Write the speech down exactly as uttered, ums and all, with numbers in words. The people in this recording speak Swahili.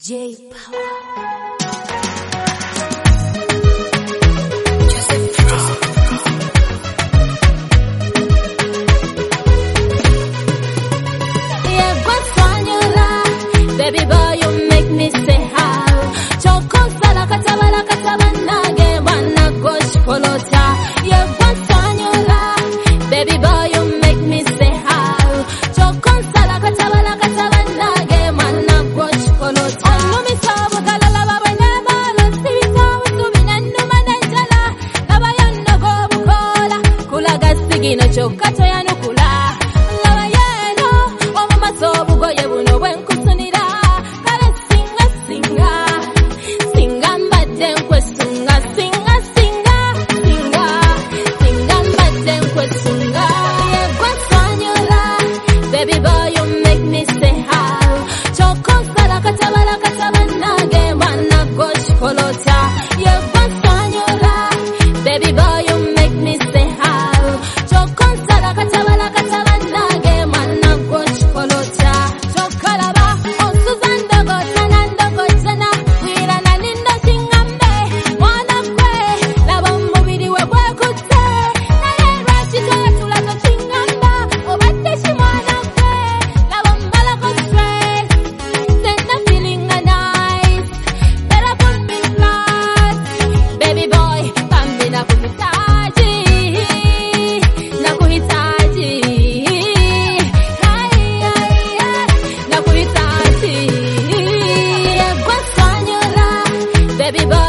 J Power. Baby boy, you make me say how. Choko sala katabala katabana ge wana gosh kolota. You want fanyula. Baby boy, you make me say how. Choko sala katabala katabana ge wana gosh kolota. Anu mi sabu kalala baba nema lo sibi sabu sumina numa nanjala. Laba yano go bukola. Kula gasigi no choka to yano kula. Laba yano wa mama sobu go yebuno wenku. Baby boy, you make me say how. Choko sala katabala katabana ge wana gosh kolota. You want fanyula. Baby boy, you make me say how. Choko sala katabala katabana ge wana gosh kolota. Chokalaba osuzanda go tananda go tana. Wira na nindo singambe wana kwe. Laba mubiri we bwe kute. Na ye rachi toya tula to chingamba. Obate shimwana. Baby boy.